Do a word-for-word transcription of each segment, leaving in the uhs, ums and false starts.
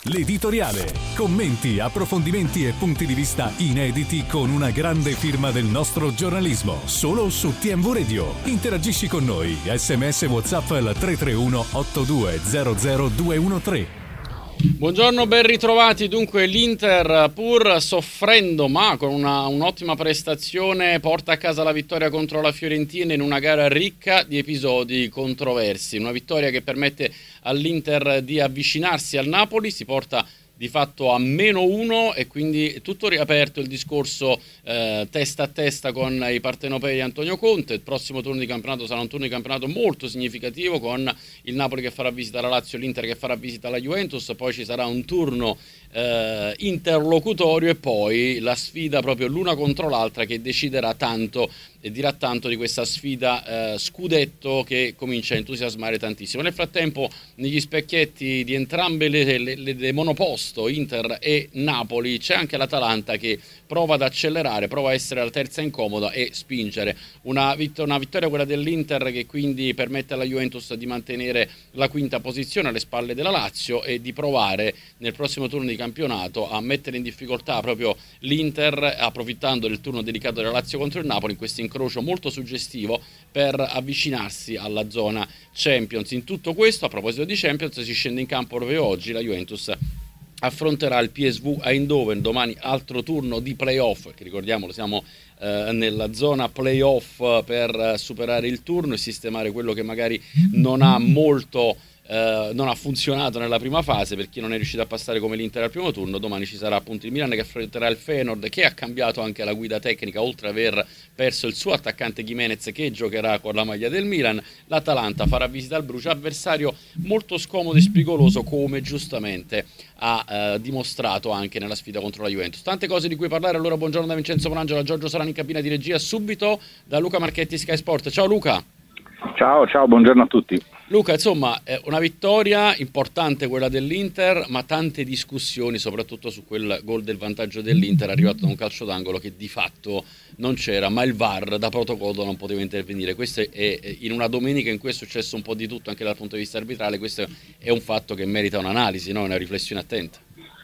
L'editoriale. Commenti, approfondimenti e punti di vista inediti con una grande firma del nostro giornalismo. Solo su T M V Radio. Interagisci con noi. Sms WhatsApp al tre tre uno otto due zero zero due uno tre. Buongiorno, ben ritrovati. Dunque l'Inter, pur soffrendo ma con una, un'ottima prestazione, porta a casa la vittoria contro la Fiorentina in una gara ricca di episodi controversi. Una vittoria che permette all'Inter di avvicinarsi al Napoli, si porta di fatto a meno uno e quindi tutto riaperto il discorso eh, testa a testa con i partenopei di Antonio Conte. Il prossimo turno di campionato sarà un turno di campionato molto significativo, con il Napoli che farà visita alla Lazio, l'Inter che farà visita alla Juventus, poi ci sarà un turno eh, interlocutorio e poi la sfida proprio l'una contro l'altra che deciderà tanto e dirà tanto di questa sfida eh, scudetto che comincia a entusiasmare tantissimo. Nel frattempo negli specchietti di entrambe le, le, le, le monoposto, Inter e Napoli, c'è anche l'Atalanta che prova ad accelerare, prova a essere la terza incomoda e spingere. Una, vitt- una vittoria quella dell'Inter che quindi permette alla Juventus di mantenere la quinta posizione alle spalle della Lazio e di provare nel prossimo turno di campionato a mettere in difficoltà proprio l'Inter, approfittando del turno dedicato della Lazio contro il Napoli in questo incrocio molto suggestivo per avvicinarsi alla zona Champions. In tutto questo, a proposito di Champions, si scende in campo proprio oggi. La Juventus affronterà il P S V Eindhoven, domani altro turno di playoff, che ricordiamolo siamo eh, nella zona playoff per superare il turno e sistemare quello che magari non ha molto Uh, non ha funzionato nella prima fase per chi non è riuscito a passare come l'Inter al primo turno. Domani ci sarà appunto il Milan che affronterà il Feyenoord, che ha cambiato anche la guida tecnica oltre ad aver perso il suo attaccante Gimenez che giocherà con la maglia del Milan. L'Atalanta farà visita al Brucia, avversario molto scomodo e spigoloso come giustamente ha uh, dimostrato anche nella sfida contro la Juventus. Tante cose di cui parlare. Allora buongiorno da Vincenzo Morangelo, da Giorgio Solani in cabina di regia, subito da Luca Marchetti, Sky Sport. Ciao Luca. Ciao, ciao, buongiorno a tutti. Luca, insomma, è una vittoria importante quella dell'Inter, ma tante discussioni, soprattutto su quel gol del vantaggio dell'Inter arrivato da un calcio d'angolo che di fatto non c'era, ma il V A R da protocollo non poteva intervenire. Questo è, in una domenica in cui è successo un po' di tutto anche dal punto di vista arbitrale, questo è un fatto che merita un'analisi, no? Una riflessione attenta.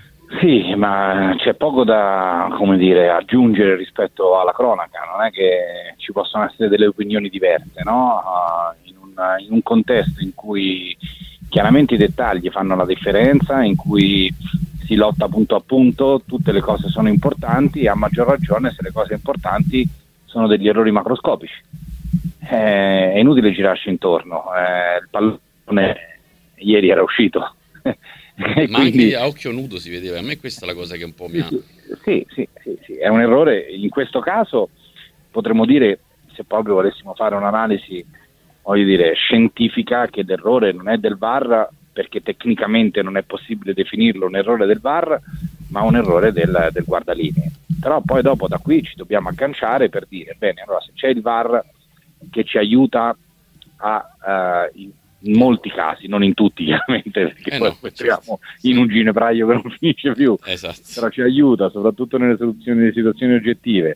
Sì, ma c'è poco da, come dire, aggiungere rispetto alla cronaca, non è che ci possono essere delle opinioni diverse, no? Uh, in, un, in un contesto in cui chiaramente i dettagli fanno la differenza, in cui si lotta punto a punto, tutte le cose sono importanti, a maggior ragione se le cose importanti sono degli errori macroscopici. Eh, è inutile girarci intorno, eh, il pallone ieri era uscito. Ma quindi, anche a occhio nudo si vedeva. A me questa è la cosa che un po' mi ha... Sì, sì, sì, sì, è un errore. In questo caso potremmo dire, se proprio volessimo fare un'analisi, voglio dire, scientifica, che l'errore non è del V A R, perché tecnicamente non è possibile definirlo un errore del V A R, ma un errore del, del guardalinee. Però poi dopo da qui ci dobbiamo agganciare per dire, bene, allora se c'è il V A R che ci aiuta a... Uh, in molti casi, non in tutti chiaramente, perché eh poi no, entriamo certo. in un ginepraio che non finisce più, esatto. Però ci aiuta soprattutto nelle soluzioni di situazioni oggettive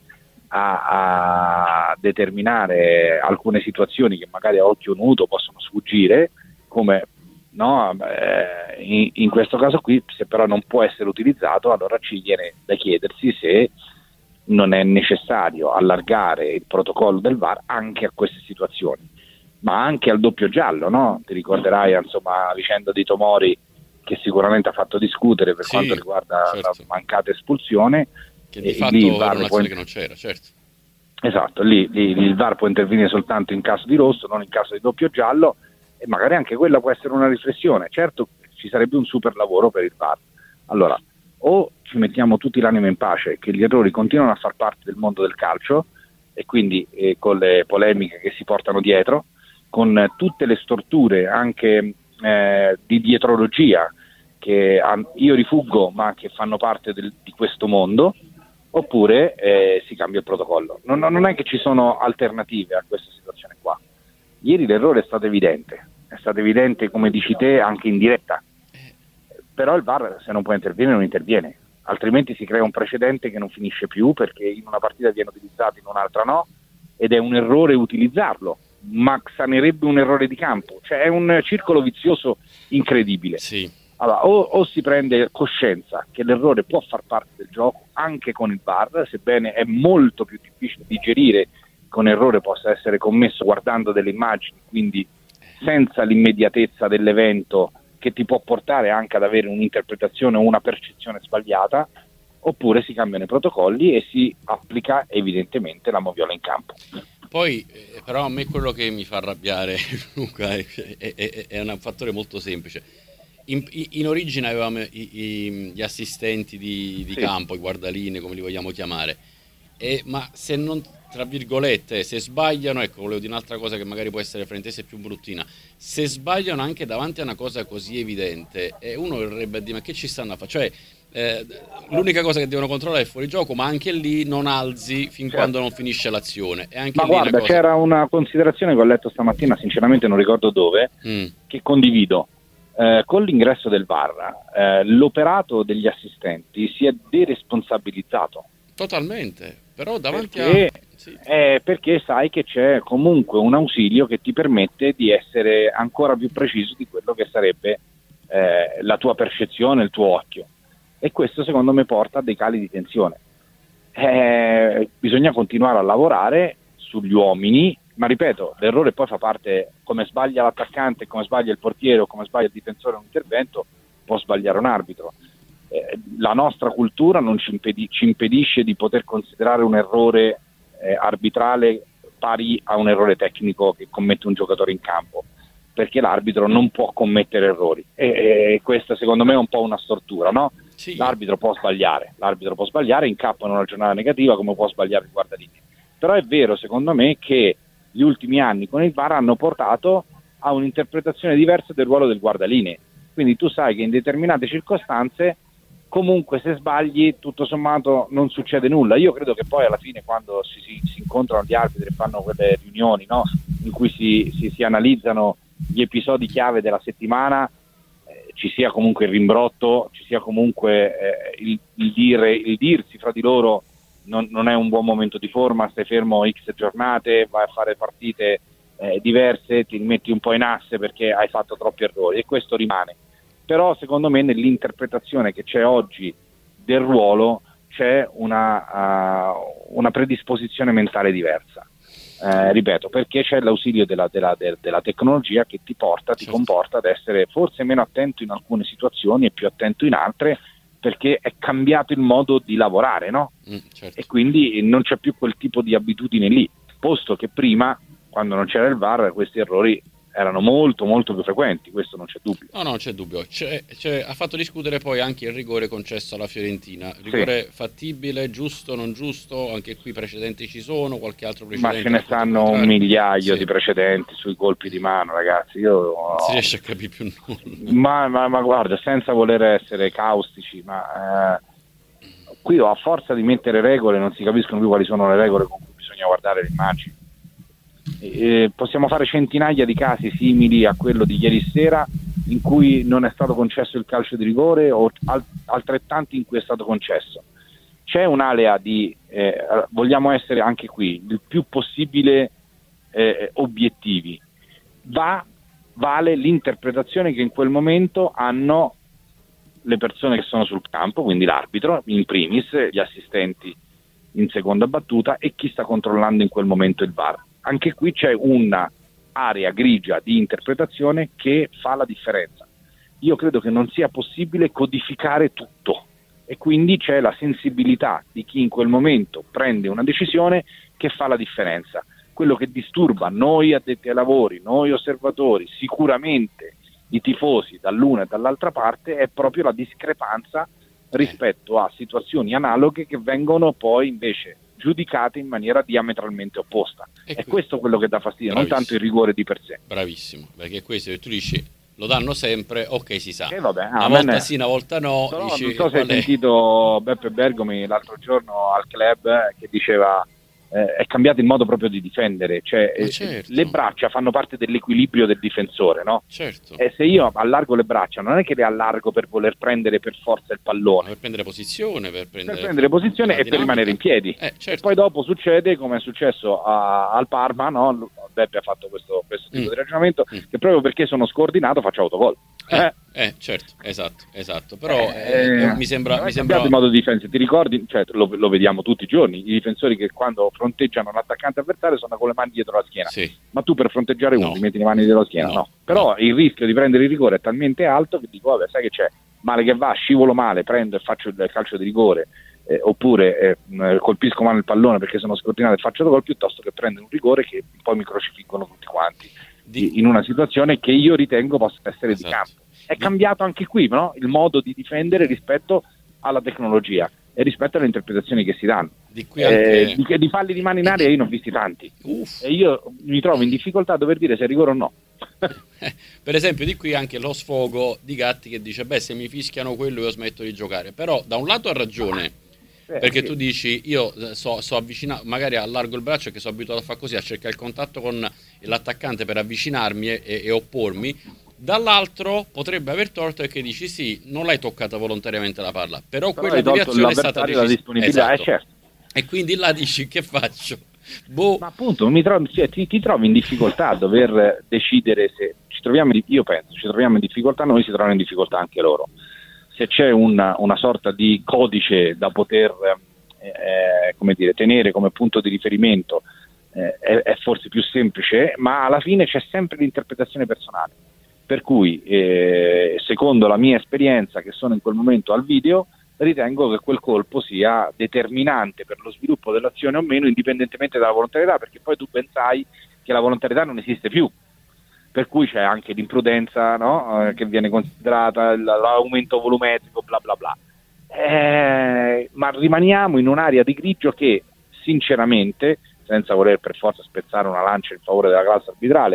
a, a determinare alcune situazioni che magari a occhio nudo possono sfuggire, come no, eh, in, in questo caso qui. Se però non può essere utilizzato, allora ci viene da chiedersi se non è necessario allargare il protocollo del V A R anche a queste situazioni, ma anche al doppio giallo, no? Ti ricorderai insomma la vicenda di Tomori, che sicuramente ha fatto discutere per sì, quanto riguarda certo. la mancata espulsione, che di e fatto lì il V era A R un'azione può... che non c'era, certo. Esatto, lì, lì, lì il V A R può intervenire soltanto in caso di rosso, non in caso di doppio giallo, e magari anche quella può essere una riflessione. Certo, ci sarebbe un super lavoro per il V A R. Allora, o ci mettiamo tutti l'anima in pace che gli errori continuano a far parte del mondo del calcio, e quindi eh, con le polemiche che si portano dietro, con tutte le storture anche eh, di dietrologia che ah, io rifuggo ma che fanno parte del, di questo mondo, oppure eh, si cambia il protocollo. Non, non è che ci sono alternative a questa situazione qua. Ieri l'errore è stato evidente, è stato evidente, come dici te, anche in diretta, però il V A R se non può intervenire non interviene, altrimenti si crea un precedente che non finisce più, perché in una partita viene utilizzato, in un'altra no, ed è un errore utilizzarlo, ma sanerebbe un errore di campo, cioè è un circolo vizioso incredibile. Sì. Allora, o, o si prende coscienza che l'errore può far parte del gioco anche con il V A R, sebbene è molto più difficile digerire che un errore possa essere commesso guardando delle immagini, quindi senza l'immediatezza dell'evento che ti può portare anche ad avere un'interpretazione o una percezione sbagliata, oppure si cambiano i protocolli e si applica evidentemente la moviola in campo. Poi eh, però a me quello che mi fa arrabbiare Luca è, è, è, è un fattore molto semplice. In, in origine avevamo i, i, gli assistenti di, di sì. campo, i guardaline, come li vogliamo chiamare, e, ma se non, tra virgolette, se sbagliano, ecco, volevo dire un'altra cosa che magari può essere fraintesa e più bruttina, se sbagliano anche davanti a una cosa così evidente, e uno vorrebbe dire, ma che ci stanno a fare? Cioè, eh, l'unica cosa che devono controllare è fuori gioco, ma anche lì non alzi fin certo. quando non finisce l'azione. E anche ma lì guarda, cosa... c'era una considerazione che ho letto stamattina, sinceramente non ricordo dove, mm. che condivido. Eh, con l'ingresso del V A R eh, l'operato degli assistenti si è deresponsabilizzato totalmente, però davanti perché, a sì. eh, perché sai che c'è comunque un ausilio che ti permette di essere ancora più preciso di quello che sarebbe eh, la tua percezione, il tuo occhio, e questo secondo me porta a dei cali di tensione. Eh, bisogna continuare a lavorare sugli uomini, ma ripeto, l'errore poi fa parte, come sbaglia l'attaccante, come sbaglia il portiere o come sbaglia il difensore un intervento, può sbagliare un arbitro. Eh, la nostra cultura non ci, impedi- ci impedisce di poter considerare un errore eh, arbitrale pari a un errore tecnico che commette un giocatore in campo, perché l'arbitro non può commettere errori, e, e questa secondo me è un po' una stortura, no? Sì. L'arbitro può sbagliare, l'arbitro può sbagliare in campo in una giornata negativa come può sbagliare il guardalinee, però è vero secondo me che gli ultimi anni con il V A R hanno portato a un'interpretazione diversa del ruolo del guardalinee, quindi tu sai che in determinate circostanze comunque se sbagli tutto sommato non succede nulla. Io credo che poi alla fine quando si, si, si incontrano gli arbitri e fanno quelle riunioni, no, in cui si, si, si analizzano gli episodi chiave della settimana, eh, ci sia comunque il rimbrotto, ci sia comunque eh, il, il, dire, il dirsi fra di loro non, non è un buon momento di forma, stai fermo X giornate, vai a fare partite eh, diverse, ti metti un po' in asse perché hai fatto troppi errori, e questo rimane. Però secondo me nell'interpretazione che c'è oggi del ruolo c'è una, uh, una predisposizione mentale diversa, eh, ripeto, perché c'è l'ausilio della, della, della tecnologia che ti porta, ti certo. comporta ad essere forse meno attento in alcune situazioni e più attento in altre, perché è cambiato il modo di lavorare, no? Mm, certo. E quindi non c'è più quel tipo di abitudine lì, posto che prima, quando non c'era il V A R, questi errori erano molto molto più frequenti, questo non c'è dubbio. No, no, c'è dubbio. C'è, c'è, ha fatto discutere poi anche il rigore concesso alla Fiorentina. Rigore sì. fattibile, giusto, non giusto? Anche qui precedenti ci sono, qualche altro precedente? Ma ce ne stanno un migliaio sì. di precedenti sui colpi di mano, ragazzi. Io non si riesce a capire più nulla. Ma, ma, ma guarda, senza voler essere caustici, ma eh, qui a forza di mettere regole non si capiscono più quali sono le regole con cui bisogna guardare le immagini. Eh, possiamo fare centinaia di casi simili a quello di ieri sera in cui non è stato concesso il calcio di rigore, o al- altrettanti in cui è stato concesso. C'è un'alea di eh, vogliamo essere anche qui il più possibile eh, obiettivi. Va, vale l'interpretazione che in quel momento hanno le persone che sono sul campo, quindi l'arbitro in primis, gli assistenti in seconda battuta e chi sta controllando in quel momento il V A R. Anche qui c'è un'area grigia di interpretazione che fa la differenza. Io credo che non sia possibile codificare tutto, e quindi c'è la sensibilità di chi in quel momento prende una decisione che fa la differenza. Quello che disturba noi addetti ai lavori, noi osservatori, sicuramente i tifosi dall'una e dall'altra parte, è proprio la discrepanza rispetto a situazioni analoghe che vengono poi invece giudicate in maniera diametralmente opposta. E è qui, questo quello che dà fastidio, bravissimo. Non tanto il rigore di per sé. Bravissimo, perché questo che tu dici lo danno sempre, ok, si sa. Eh, vabbè, una volta sì, una volta no. Però, dici, non so se hai sentito Beppe Bergomi l'altro giorno al club eh, che diceva eh, è cambiato il modo proprio di difendere, cioè eh, certo. le braccia fanno parte dell'equilibrio del difensore, no? Certo. E se io allargo le braccia non è che le allargo per voler prendere per forza il pallone, per prendere posizione, per prendere, per prendere posizione e dinamica. Per rimanere in piedi. Eh, certo. E poi dopo succede come è successo a, al Parma, no? Beppe ha fatto questo, questo tipo Mm. di ragionamento, Mm. che proprio perché sono scordinato faccio autogol. Eh, eh, certo, esatto, esatto. Però Eh, eh, mi sembra, è mi sembra... cambiato il modo di difesa, ti ricordi? Cioè, lo, lo vediamo tutti i giorni, i difensori che quando fronteggiano l'attaccante avversario sono con le mani dietro la schiena. Sì. Ma tu per fronteggiare uno No. ti metti le mani dietro la schiena? No. No. Però No. il rischio di prendere il rigore è talmente alto che dico, vabbè, sai che c'è? Male che va, scivolo male, prendo e faccio il calcio di rigore, eh, oppure eh, mh, colpisco male il pallone perché sono scordinato e faccio il gol, piuttosto che prendere un rigore che poi mi crocifiggono tutti quanti Di- in una situazione che io ritengo possa essere Esatto. di campo. È Di- cambiato anche qui, no? Il modo di difendere rispetto alla tecnologia e rispetto alle interpretazioni che si danno. Di qui anche... Eh, di, di falli di mano in aria io ne ho visti tanti Uff. e io mi trovo in difficoltà a dover dire se è rigore o no. Per esempio, di qui anche lo sfogo di Gatti che dice: beh, se mi fischiano quello io smetto di giocare. Però da un lato ha ragione, Eh, perché sì. tu dici io eh, so, so avvicinato, magari allargo il braccio, che sono abituato a fare così, a cercare il contatto con l'attaccante per avvicinarmi e, e- e oppormi. Dall'altro potrebbe aver torto, perché dici sì, non l'hai toccata volontariamente la palla, però, Però quella hai tolto deviazione è stata l'avversario, la decisa. disponibilità, Esatto. eh, certo. E quindi là dici che faccio? Boh. Ma appunto mi trovo, cioè, ti, ti trovi in difficoltà a dover decidere se ci troviamo, in- io penso, ci troviamo in difficoltà noi, si trovano in difficoltà anche loro. Se c'è una, una sorta di codice da poter eh, come dire, tenere come punto di riferimento, eh, è, è forse più semplice, ma alla fine c'è sempre l'interpretazione personale. Per cui, eh, secondo la mia esperienza, che sono in quel momento al video, ritengo che quel colpo sia determinante per lo sviluppo dell'azione o meno, indipendentemente dalla volontarietà, perché poi tu ben sai che la volontarietà non esiste più, per cui c'è anche l'imprudenza, no? eh, che viene considerata, l- l'aumento volumetrico, bla bla bla. Eh, ma rimaniamo in un'area di grigio che, sinceramente, senza voler per forza spezzare una lancia in favore della classe arbitrale,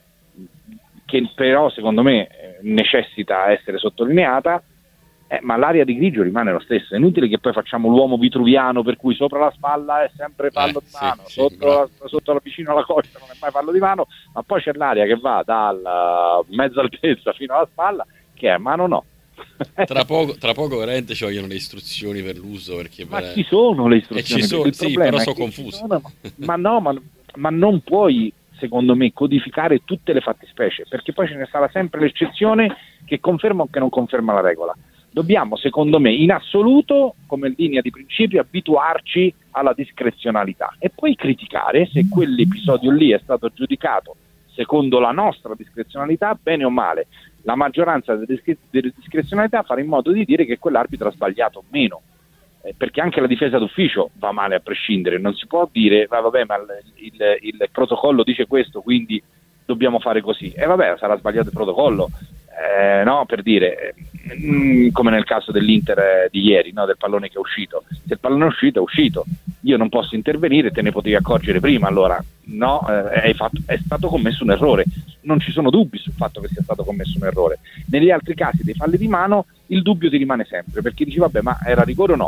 che però secondo me eh, necessita essere sottolineata, eh, ma l'area di grigio rimane lo stesso. È inutile che poi facciamo l'uomo vitruviano per cui sopra la spalla è sempre fallo Eh, di sì, mano, sì, sotto, bravo. la, sotto la vicino alla coscia non è mai fallo di mano, ma poi c'è l'area che va dalla mezza altezza fino alla spalla che è mano no. Tra poco, tra poco veramente ci vogliono le istruzioni per l'uso, perché Ma per- ci sono le E istruzioni, ci sono, il sì, problema però è sono che ci confuso. sono, ma no, ma, ma non puoi, secondo me, codificare tutte le fattispecie, perché poi ce ne sarà sempre l'eccezione che conferma o che non conferma la regola. Dobbiamo, secondo me, in assoluto, come linea di principio, abituarci alla discrezionalità e poi criticare se quell'episodio lì è stato giudicato secondo la nostra discrezionalità, bene o male. La maggioranza delle, discre- delle discrezionalità farà in modo di dire che quell'arbitro ha sbagliato o meno, eh, perché anche la difesa d'ufficio va male a prescindere. Non si può dire "Va, vabbè, ma il, il, il protocollo dice questo, quindi dobbiamo fare così", e vabbè, sarà sbagliato il protocollo, eh, no, per dire, eh, come nel caso dell'Inter eh, di ieri, no, del pallone che è uscito. Se il pallone è uscito, è uscito, io non posso intervenire, te ne potevi accorgere prima, allora no, eh, hai fatto, è stato commesso un errore, non ci sono dubbi sul fatto che sia stato commesso un errore. Negli altri casi dei falli di mano il dubbio ti rimane sempre, perché dici vabbè, ma era rigore o no?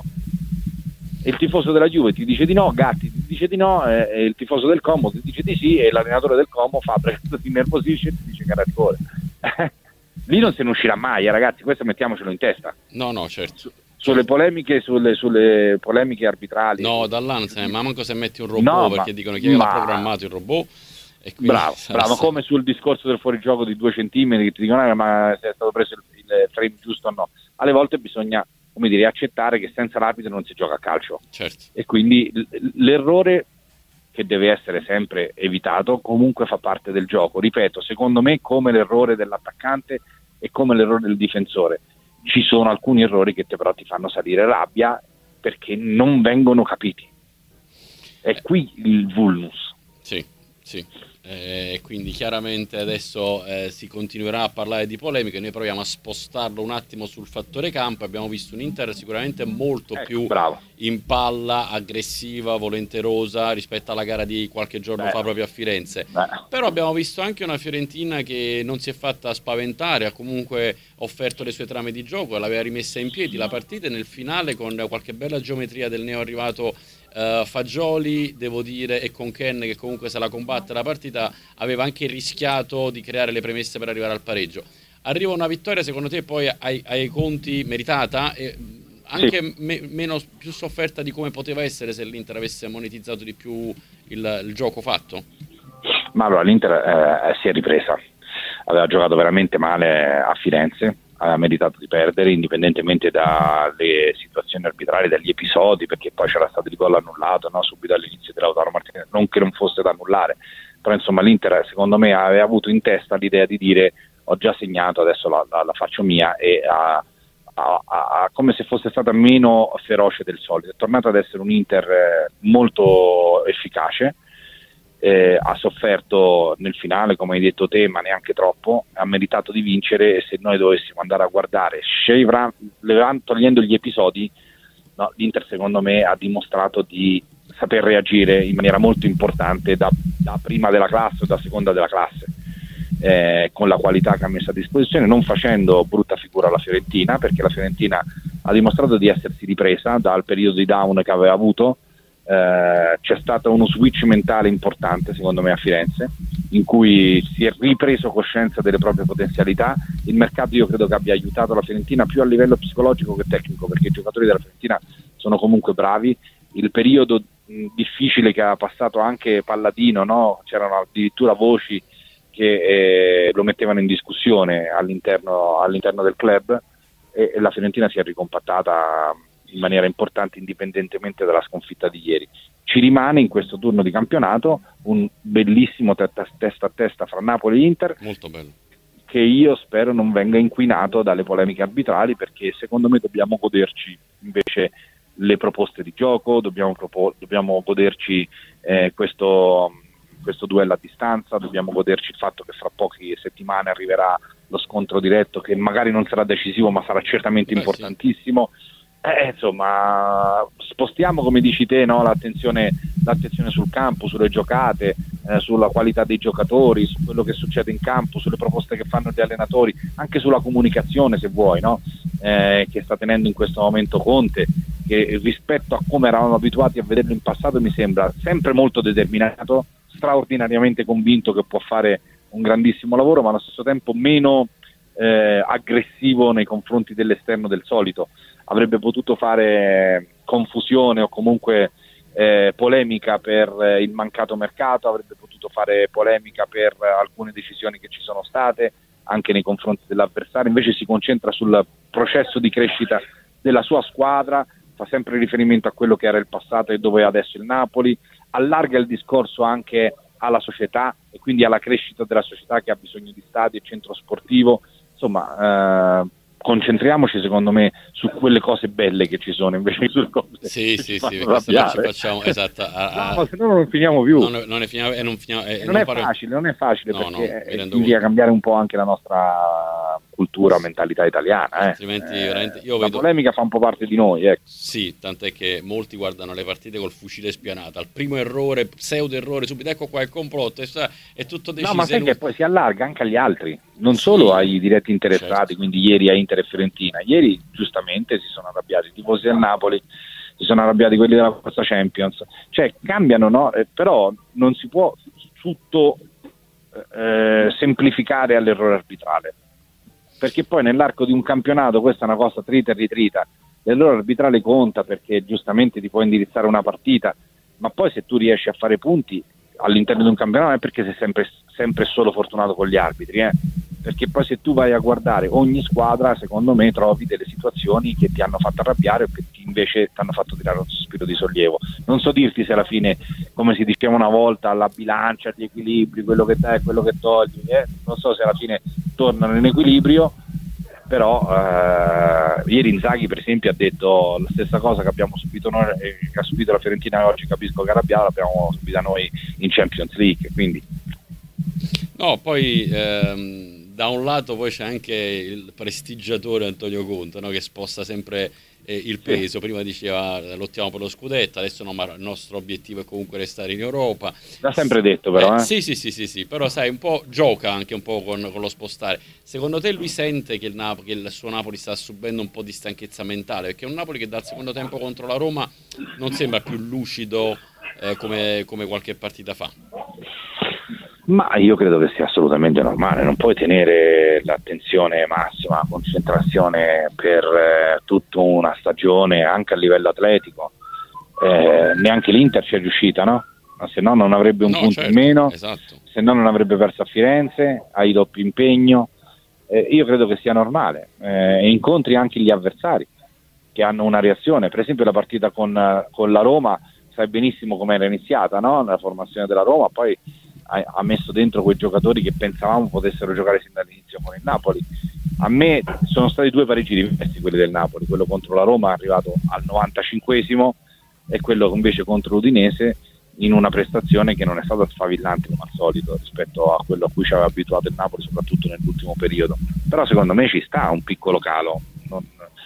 E il tifoso della Juve ti dice di no, Gatti ti dice di no, eh, e il tifoso del Como ti dice di sì, e l'allenatore del Como Fabregas si innervosisce e ti dice che era rigore. Lì non se ne uscirà mai, eh, ragazzi, questo mettiamocelo in testa. No, no, certo. Sulle polemiche, sulle, sulle polemiche arbitrali. No, dall'Anza, ma manco se metti un robot, No, perché ma- dicono chi è che l'ha ma- programmato il robot. E quindi Bravo, sarà bravo, stato- come sul discorso del fuorigioco di due centimetri che ti dicono "Eh, ma se è stato preso il, il frame giusto o no". Alle volte bisogna, come dire, accettare che senza l'arbitro non si gioca a calcio, Certo. e quindi l- l'errore, che deve essere sempre evitato, comunque fa parte del gioco. Ripeto, secondo me, come l'errore dell'attaccante e come l'errore del difensore, ci sono alcuni errori che te però ti fanno salire rabbia perché non vengono capiti. È qui il vulnus. Sì, sì. Eh, quindi chiaramente adesso eh, si continuerà a parlare di polemiche, noi proviamo a spostarlo un attimo sul fattore campo. Abbiamo visto un Inter sicuramente molto Ecco, più bravo. in palla, aggressiva, volenterosa rispetto alla gara di qualche giorno Beh. fa proprio a Firenze. Beh. Però abbiamo visto anche una Fiorentina che non si è fatta spaventare, ha comunque offerto le sue trame di gioco, l'aveva rimessa in piedi la partita, e nel finale con qualche bella geometria del neo arrivato Uh, Fagioli, devo dire, e con Ken che comunque se la combatte la partita, aveva anche rischiato di creare le premesse per arrivare al pareggio. Arriva una vittoria secondo te poi ai, ai conti meritata, e anche Sì. me, meno, più sofferta di come poteva essere se l'Inter avesse monetizzato di più il, il gioco fatto? Ma allora l'Inter eh, si è ripresa, aveva giocato veramente male a Firenze, aveva meritato di perdere indipendentemente dalle situazioni arbitrali, dagli episodi, perché poi c'era stato il gol annullato, no? Subito all'inizio di Lautaro Martinez, non che non fosse da annullare, però insomma l'Inter secondo me aveva avuto in testa l'idea di dire ho già segnato, adesso la, la, la faccio mia, e ha, ha, ha, come se fosse stata meno feroce del solito, è tornato ad essere un Inter eh, molto efficace. Eh, ha sofferto nel finale, come hai detto te, ma neanche troppo, ha meritato di vincere, e se noi dovessimo andare a guardare, scevra, togliendo gli episodi, no, l'Inter secondo me ha dimostrato di saper reagire in maniera molto importante da, da prima della classe o da seconda della classe, eh, con la qualità che ha messo a disposizione, non facendo brutta figura alla Fiorentina, perché la Fiorentina ha dimostrato di essersi ripresa dal periodo di down che aveva avuto. Uh, c'è stato uno switch mentale importante secondo me a Firenze, in cui si è ripreso coscienza delle proprie potenzialità. Il mercato io credo che abbia aiutato la Fiorentina più a livello psicologico che tecnico, perché i giocatori della Fiorentina sono comunque bravi. Il periodo mh, difficile che ha passato anche Palladino, no? C'erano addirittura voci che eh, lo mettevano in discussione all'interno, all'interno del club, e, e la Fiorentina si è ricompattata in maniera importante indipendentemente dalla sconfitta di ieri. Ci rimane in questo turno di campionato un bellissimo testa, testa a testa fra Napoli e Inter, molto bello, che io spero non venga inquinato dalle polemiche arbitrali, perché secondo me dobbiamo goderci invece le proposte di gioco, dobbiamo, propo- dobbiamo goderci eh, questo, questo duello a distanza, dobbiamo goderci il fatto che fra poche settimane arriverà lo scontro diretto, che magari non sarà decisivo ma sarà certamente Beh, importantissimo. Sì. Eh, insomma, spostiamo, come dici te, no, l'attenzione, l'attenzione sul campo, sulle giocate, eh, sulla qualità dei giocatori, su quello che succede in campo, sulle proposte che fanno gli allenatori, anche sulla comunicazione, se vuoi, no? eh, che sta tenendo in questo momento Conte, che rispetto a come eravamo abituati a vederlo in passato mi sembra sempre molto determinato, straordinariamente convinto che può fare un grandissimo lavoro, ma allo stesso tempo meno eh, aggressivo nei confronti dell'esterno del solito. Avrebbe potuto fare confusione o comunque eh, polemica per eh, il mancato mercato, avrebbe potuto fare polemica per eh, alcune decisioni che ci sono state anche nei confronti dell'avversario, invece si concentra sul processo di crescita della sua squadra, fa sempre riferimento a quello che era il passato e dove è adesso il Napoli, allarga il discorso anche alla società e quindi alla crescita della società che ha bisogno di stadi e centro sportivo, insomma eh, concentriamoci secondo me su quelle cose belle che ci sono invece che sulle cose sì che sì ci sì fanno se no ci facciamo esatto a, a... no, se no non finiamo più, non, non è, finiamo, e non, finiamo, e non, non è pare... facile non è facile no, perché no, significa cambiare un po' anche la nostra cultura, mentalità italiana, eh. altrimenti eh, veramente io la vedo... polemica fa un po' parte di noi, ecco. Sì, tant'è che molti guardano le partite col fucile spianato, al primo errore, pseudo errore subito, ecco qua il complotto, è, è tutto deciso. No, ma sai che poi si allarga anche agli altri, non sì, solo ai diretti interessati, certo. Quindi ieri a Inter e Fiorentina, ieri giustamente si sono arrabbiati i tifosi del Napoli, si sono arrabbiati quelli della Costa Champions, cioè cambiano, no? Eh, però non si può tutto eh, semplificare all'errore arbitrale, perché poi nell'arco di un campionato questa è una cosa trita e ritrita, l'errore arbitrale conta perché giustamente ti può indirizzare una partita, ma poi se tu riesci a fare punti all'interno di un campionato è perché sei sempre, sempre solo fortunato con gli arbitri, eh? Perché poi se tu vai a guardare ogni squadra secondo me trovi delle situazioni che ti hanno fatto arrabbiare o che ti invece ti hanno fatto tirare un sospiro di sollievo. Non so dirti se alla fine, come si diceva una volta, la bilancia, gli equilibri, quello che dai e quello che togli, eh? Non so se alla fine tornano in equilibrio, però eh, ieri Inzaghi per esempio ha detto la stessa cosa che abbiamo subito noi, eh, che ha subito la Fiorentina, e oggi capisco che arrabbiata l'abbiamo subita noi in Champions League, quindi no, poi ehm, da un lato poi c'è anche il prestigiatore Antonio Conte, no? Che sposta sempre eh, il peso, sì. Prima diceva lottiamo per lo scudetto, adesso no, ma il nostro obiettivo è comunque restare in Europa. L'ha sempre detto però. Eh, eh. Sì, sì, sì, sì, sì, però sai, un po' gioca anche un po' con, con lo spostare. Secondo te lui sente che il, Nap- che il suo Napoli sta subendo un po' di stanchezza mentale? Perché è un Napoli che dal secondo tempo contro la Roma non sembra più lucido eh, come, come qualche partita fa. Ma io credo che sia assolutamente normale, non puoi tenere l'attenzione massima, la concentrazione per eh, tutta una stagione anche a livello atletico, eh, neanche l'Inter ci è riuscita, no? se no non avrebbe un no, punto certo, in meno, esatto. se no non avrebbe perso a Firenze, hai doppio impegno. Eh, io credo che sia normale, eh, e incontri anche gli avversari che hanno una reazione. Per esempio la partita con, con la Roma, sai benissimo come era iniziata, no? Nella formazione della Roma, poi ha, ha messo dentro quei giocatori che pensavamo potessero giocare sin dall'inizio con il Napoli. A me sono stati due pareggi diversi quelli del Napoli, quello contro la Roma arrivato al novantacinquesimo e quello invece contro l'Udinese in una prestazione che non è stata sfavillante come al solito rispetto a quello a cui ci aveva abituato il Napoli, soprattutto nell'ultimo periodo. Però secondo me ci sta un piccolo calo, non,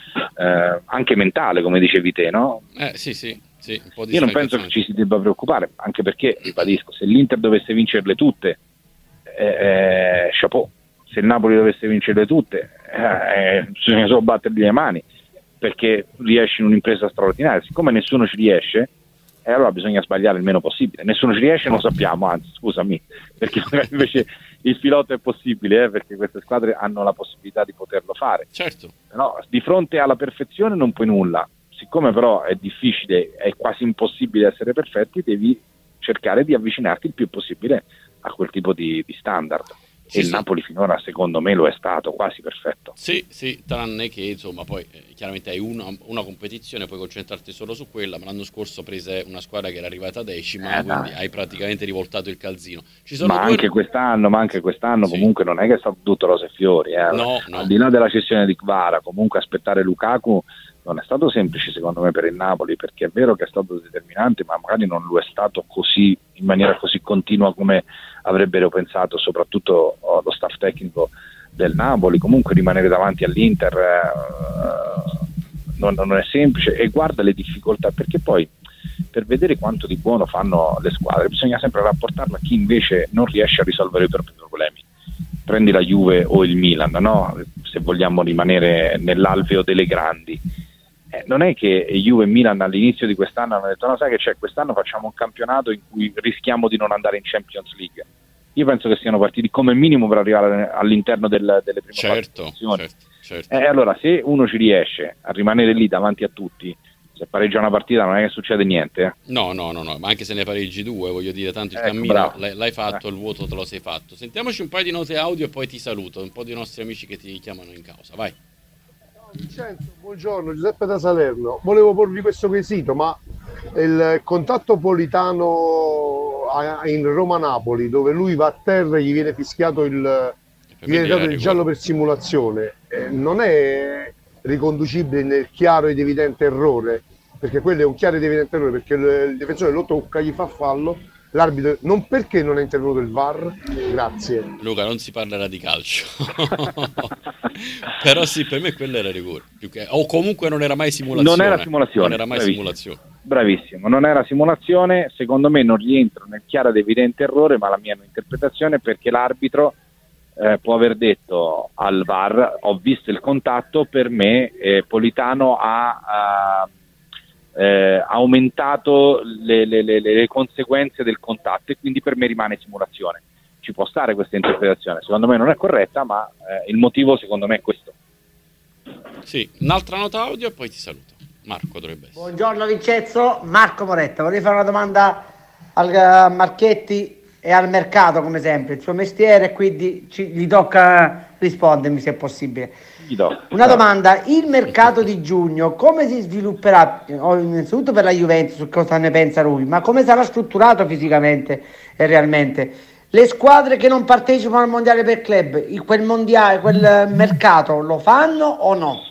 eh, anche mentale, come dicevi te, no? Eh sì, sì, sì, un po' di Io non penso che ci si debba preoccupare, anche perché, ribadisco, se l'Inter dovesse vincerle tutte, eh, eh, chapeau. Se il Napoli dovesse vincerle tutte, eh, bisogna solo battergli le mani, perché riesce in un'impresa straordinaria. Siccome nessuno ci riesce, e allora bisogna sbagliare il meno possibile. Nessuno ci riesce, non sappiamo, anzi scusami, perché invece il filotto è possibile, eh, perché queste squadre hanno la possibilità di poterlo fare. Certo. Però di fronte alla perfezione non puoi nulla. Siccome però è difficile, è quasi impossibile essere perfetti, devi cercare di avvicinarti il più possibile a quel tipo di, di standard. Sì, e il sì. Napoli finora secondo me lo è stato quasi perfetto. Sì, sì, tranne che insomma poi eh, chiaramente hai una, una competizione, puoi concentrarti solo su quella, ma l'anno scorso prese una squadra che era arrivata decima, Eh, quindi dai. hai praticamente rivoltato il calzino. Ci sono Ma due... anche quest'anno, ma anche quest'anno Sì. comunque non è che è stato tutto rose e fiori, eh. No, no. Al di là della cessione di Kvara, comunque aspettare Lukaku non è stato semplice secondo me per il Napoli, perché è vero che è stato determinante, ma magari non lo è stato così in maniera così continua come avrebbero pensato soprattutto oh, lo staff tecnico del Napoli. Comunque rimanere davanti all'Inter eh, non, non è semplice, e guarda le difficoltà, perché poi per vedere quanto di buono fanno le squadre bisogna sempre rapportarla a chi invece non riesce a risolvere i propri problemi. Prendi la Juve o il Milan, no? Se vogliamo rimanere nell'alveo delle grandi. Eh, non è che Juve e Milan all'inizio di quest'anno hanno detto no, sai che c'è, quest'anno facciamo un campionato in cui rischiamo di non andare in Champions League. Io penso che siano partiti come minimo per arrivare all'interno del, delle prime Certo, posizioni. certo, certo. E eh, allora se uno ci riesce a rimanere lì davanti a tutti, se pareggia una partita non è che succede niente, eh. No, no, no, no, ma anche se ne pareggi due, voglio dire, tanto il Ecco, cammino bravo. l'hai, l'hai fatto, Eh. il vuoto te lo sei fatto. Sentiamoci un paio di note audio e poi ti saluto, un po' di nostri amici che ti chiamano in causa, vai. Vincenzo, buongiorno, Giuseppe da Salerno. Volevo porvi questo quesito, ma il contatto Politano a- in Roma-Napoli, dove lui va a terra e gli viene fischiato il, gli viene dato il giallo per simulazione, eh, non è riconducibile nel chiaro ed evidente errore? Perché quello è un chiaro ed evidente errore, perché il, il difensore lo tocca, gli fa fallo, l'arbitro non, perché non è intervenuto il V A R? Grazie. Luca, non si parlerà di calcio. Però sì, per me quello era rigore. Più che... O comunque non era mai simulazione. Non era simulazione. Non era mai Bravissimo. simulazione. Bravissimo, non era simulazione, secondo me non rientra nel chiaro ed evidente errore, ma la mia interpretazione è perché l'arbitro eh, può aver detto al V A R ho visto il contatto, per me eh, Politano ha, ha eh, aumentato le, le, le, le conseguenze del contatto e quindi per me rimane simulazione. Ci può stare questa interpretazione, secondo me non è corretta, ma eh, il motivo secondo me è questo. Sì, un'altra nota audio e poi ti saluto. Marco dovrebbe essere. Buongiorno Vincenzo, Marco Moretta. Vorrei fare una domanda al a Marchetti e al mercato, come sempre, il suo mestiere, e quindi ci, gli tocca rispondermi se è possibile. Gli do. Una domanda, il mercato di giugno come si svilupperà? Oh, innanzitutto per la Juventus, su cosa ne pensa lui, ma come sarà strutturato fisicamente e realmente? Le squadre che non partecipano al mondiale per club, il- quel mondiale, quel mercato lo fanno o no?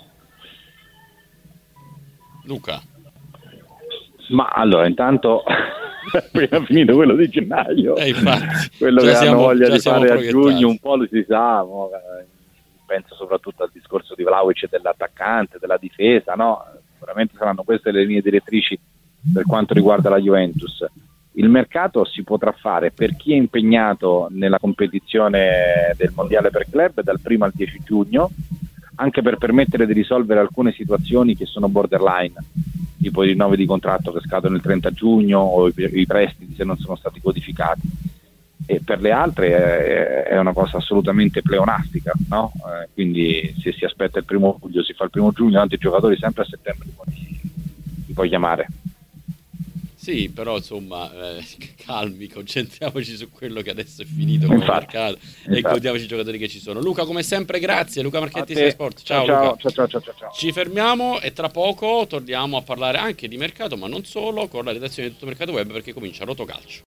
Luca. Ma allora, intanto appena finito quello di gennaio, Eh, infatti, quello già che hanno siamo- voglia già di siamo fare a proiettati. giugno un po' lo si sa, mo, eh, penso soprattutto al discorso di Vlahovic e dell'attaccante, della difesa, no? Sicuramente saranno queste le linee direttrici per quanto riguarda la Juventus. Il mercato si potrà fare per chi è impegnato nella competizione del mondiale per club dal primo al dieci giugno, anche per permettere di risolvere alcune situazioni che sono borderline, tipo i rinnovi di contratto che scadono il trenta giugno o i, i prestiti se non sono stati codificati. E per le altre è, è una cosa assolutamente pleonastica, no? Eh, quindi se si aspetta il primo luglio si fa il primo giugno, tanto i giocatori sempre a settembre li puoi, li puoi chiamare. Sì, Sì, però insomma, eh, calmi, concentriamoci su quello che adesso è finito con il mercato e godiamoci i giocatori che ci sono. Luca, come sempre, grazie. Luca Marchetti, Sky Sport. Ciao, ciao, Luca. Ciao, ciao, ciao, ciao, ciao. Ci fermiamo e tra poco torniamo a parlare anche di mercato, ma non solo, con la redazione di Tutto Mercato Web, perché comincia Rotocalcio.